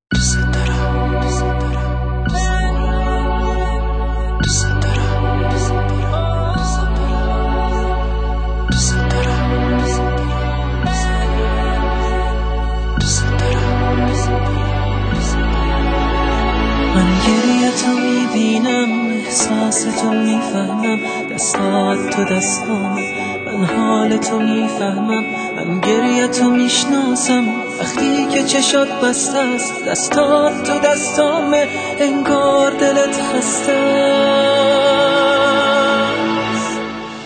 من گریه تو میبینم، احساس تو میفهمم، دستات تو دستام، من حال تو میفهمم. من گریه تو میشناسم وقتی که چشات بسته است، دستات تو دستامه، انگار دلت خسته است.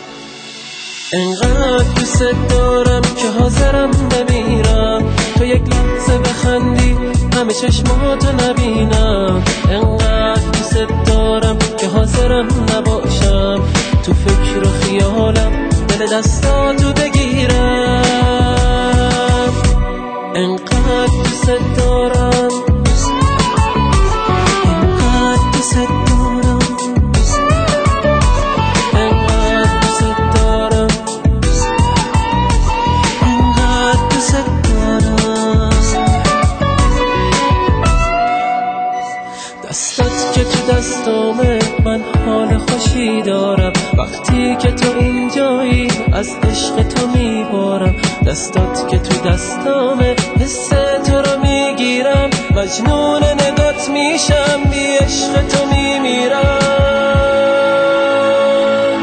انقدر دوست دارم که حاضرم بمیرم، تو یک لحظه بخندی همه چشماتو نبینم. انقدر دوست دارم که حاضرم نباشم، تو فکر و خیالم دل دستاتو بگیرم. انقدر دوست دارم، انقدر دوست دارم، انقدر دوست دارم، انقدر دوست دارم. دستات که تو دستامه، من حال خوشی دارم وقتی که تو اینجایی، از عشق تو میبارم. دستات که تو دستامه، حس تو رو میگیرم، مجنون نگات میشم، بی عشق تو میمیرم.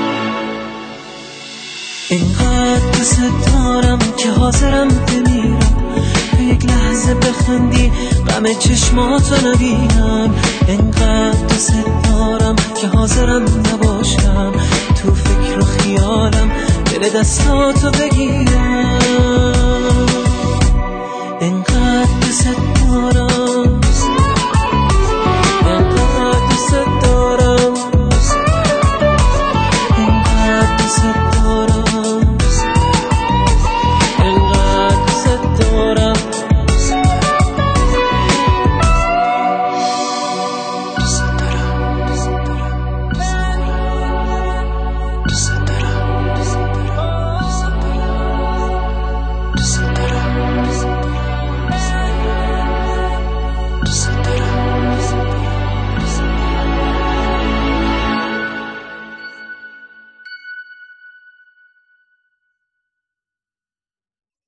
اینقدر دوست دارم که حاضرم بمیرم، تو یک لحظه بخندی غم چشماتو نبینم. اینقدر دوست دارم که حاضرم نباشم، تو فکر و خیالم دل دستاتو بگیرم. اینقدر دوست دارم.